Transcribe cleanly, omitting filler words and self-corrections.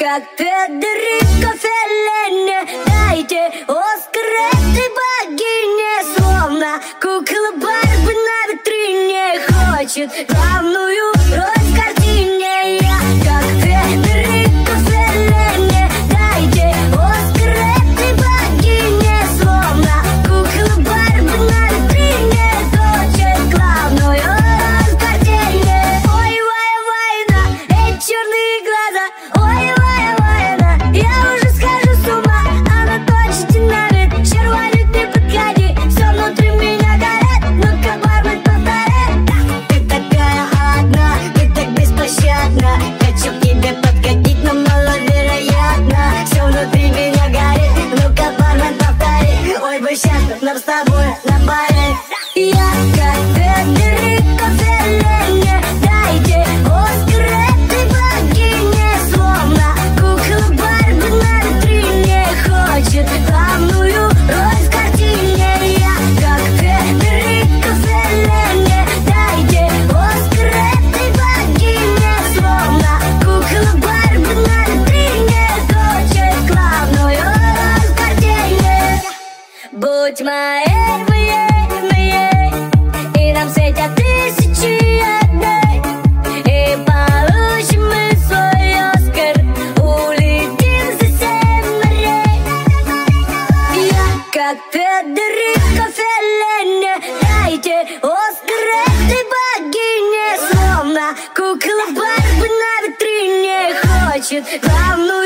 как Федерико Феллини. Дайте Оскар этой богине, словно кукла Барби на витрине хочет главную роль в картине. Я как Федерико Феллини. Дайте Оскар этой богине, словно кукла Барби на витрине хочет главную роль в картине. Ой, война, эти черные глаза. Ой, война, я уже схожу с ума. Она точно динамит, червонит, не подходи. Все внутри меня горит, ну-ка, бармен, повтори. Ты такая одна, ты так беспощадна. Хочу к тебе подходить, но маловероятно. Все внутри меня горит, ну-ка, бармен, повтори. Ой, бы сейчас нам с тобой на паре. Я как Федерико Феллини. Дайте Оскар этой богине, словно кукла Барби на витрине хочет главную роль в картине. Я как Федерико Феллини. Дайте Оскар этой богине, словно кукла Барби на витрине хочет главную роль в картине. Будь моей, и нам светят тысячи одной, и получим мы свой Оскар, улетим за 7 морей. Я как Федерико Феллини. Дайте Оскар этой богине, словно кукла Барби на витрине хочет главную